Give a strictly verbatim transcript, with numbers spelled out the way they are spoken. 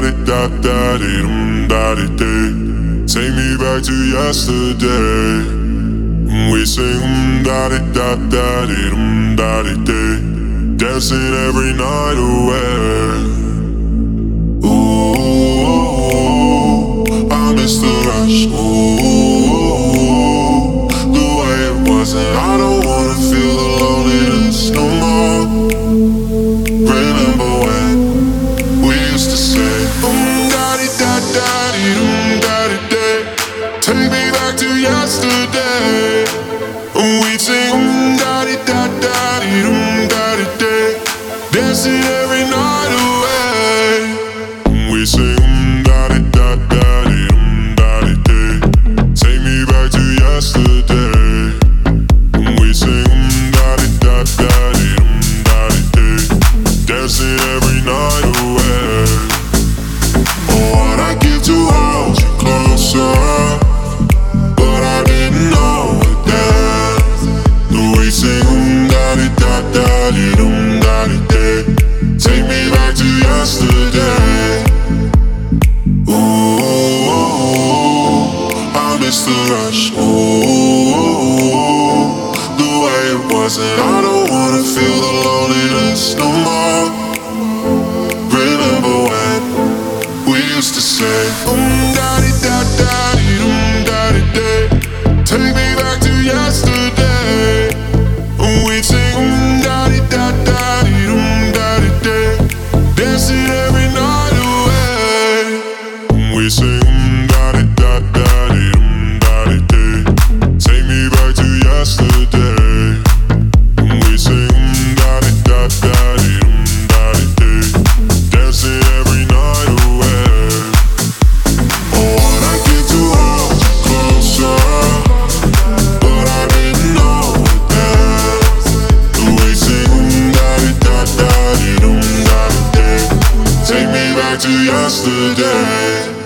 di da da di dum da di day. Take me back to yesterday. We sing um da di da da di dum da di day. Dancing every night away. Ooh, I miss the rush. Ooh, the way it was, and I don't wanna feel the loneliness no more. Remember when we used to say um da di da da di dum da di day. Take me back to yesterday. And we sing um da di da da di dum da di day. Dancing every night away. We sing um da di da da di dum da di day. Take me back to yesterday. And we sing um da di da da di dum da di day. Dancing every night away. Oh, what I give to hold you closer, but I didn't know it then. We sing um da di da da di dum da di day. Take me back to yesterday. Ooh, I miss the rush. Ooh, the way it was, and I don't wanna feel the loneliness no more. Remember when we used to say um da di da da di dum da di day. Take me back to yesterday. And we sing um da di da da di dum da di day. Dancing every night away. We sing um da di da da di dum da di day. Take me back to yesterday. And we sing um da di da da di dum da di day. Dancing every night away. Oh, what I give to hold you closer, but I didn't know it then. We sing um da di da da di dum da di day. Take me back to yesterday.